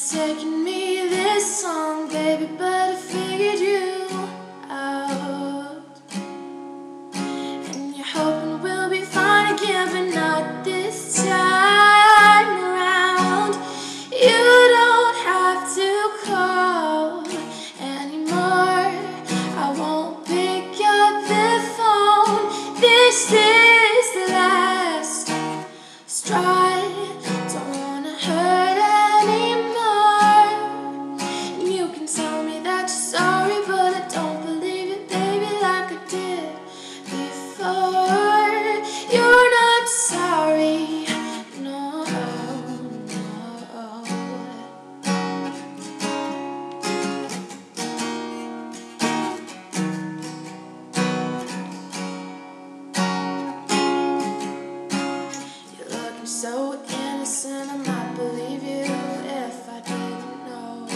taking me this long, baby, but I figured you out. And you're hoping we'll be fine again, but not this time around. You don't have to call anymore. I won't pick up the phone. This is the last straw. Don't wanna hurt anymore. And you can tell me that you're sorry, but I don't believe it, baby, like I did before. You're not sorry, no, no. You're looking so innocent, I might believe you if I didn't know.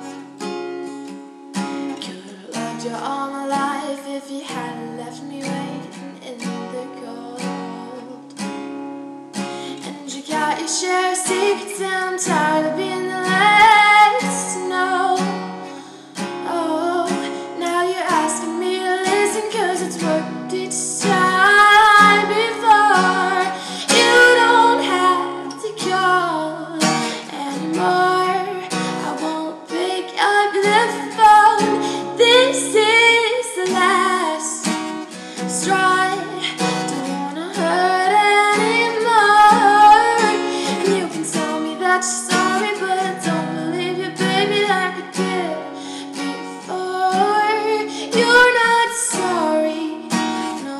Could've loved you all my life if you hadn't left me waiting in the cold. And you got your share of secrets, and I'm tired of being the last to know. Oh, now you're asking me to listen, 'cause it's worked each time before. You don't have to call anymore. I won't pick up the phone. This is the last straw. Don't wanna hurt anymore. And you can tell me that you're sorry, but I don't believe you, baby, like I did before. You're not sorry, no.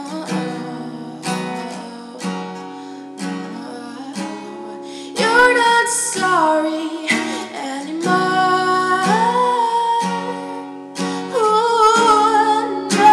You're not sorry anymore. Oh, no.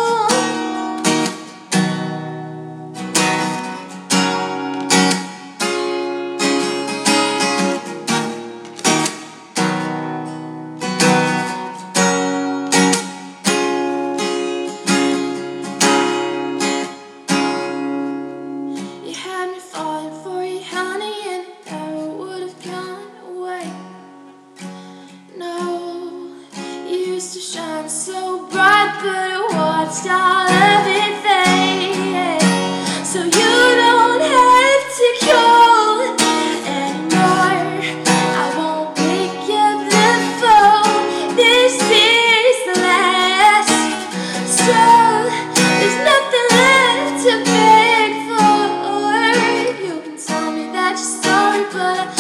You had me falling for you, honey, and it never would have gone away. No, you used to shine so bright, but I watched all of it fade. So you don't have to call anymore. I won't pick up the phone. This is the last straw. There's nothing left to beg for. You can tell me that you're sorry, but